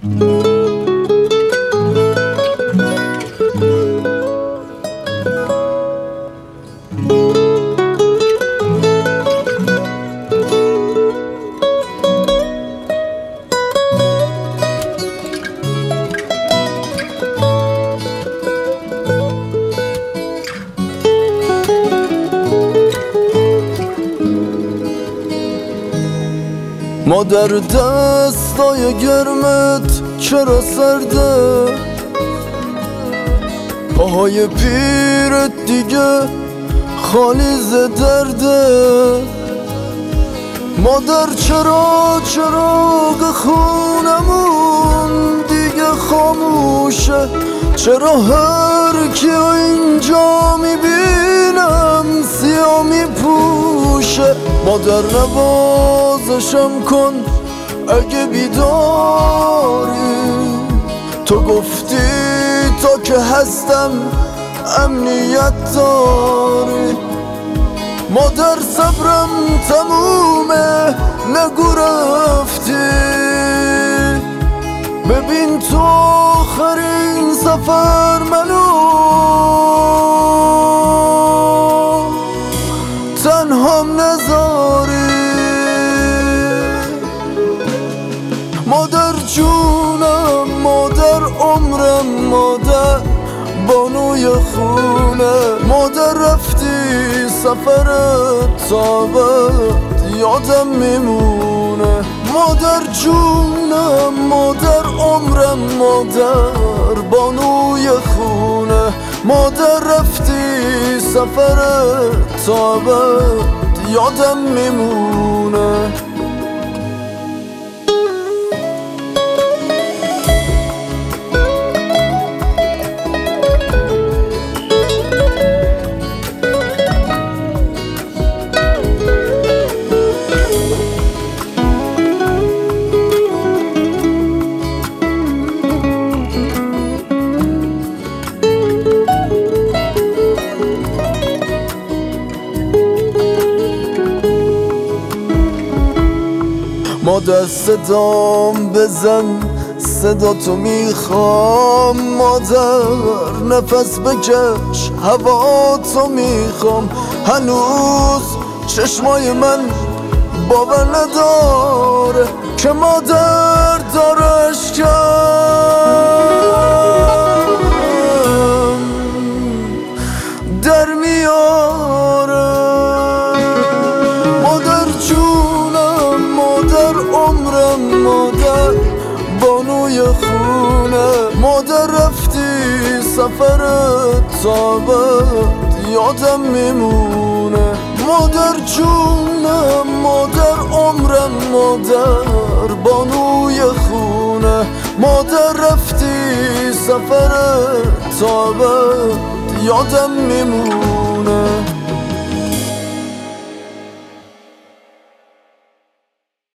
مادر دستای گرمت چرا سرده؟ پاهای پیرت دیگه خالی ز درده. مادر چرا چراغ خونمون دیگه خاموشه؟ چرا هر کیو اینجا میبینم سیاه میپوشه؟ مادر نوازشم کن اگه بیداری، تو گفتی تا که هستم امنیت داری. مادر صبرم تمومه نگو رفتی، ببین تو آخرین سفر منو تنهام نذاری. مادر جونم، مادر عمرم، مادر بانوی خونه. مادر رفتی سفر تابت یادم میمونه. مادر جونم، مادر عمرم، مادر بانوی خونه. مادر رفتی سفر تابت یادم میمونه. مادر صدام بزن، صدا تو میخوام. مادر نفس بکش، هوا تو میخوام. هنوز چشمای من باور نداره که مادر داره اشکم در میاره. مادر جونم، مادر عمرم، مادر بانوی خونه. مادر رفتی سفر تابت یادم میمونه. مادر جونم، مادر عمرم، مادر بانوی خونه. مادر رفتی سفر تابت یادم میمونه.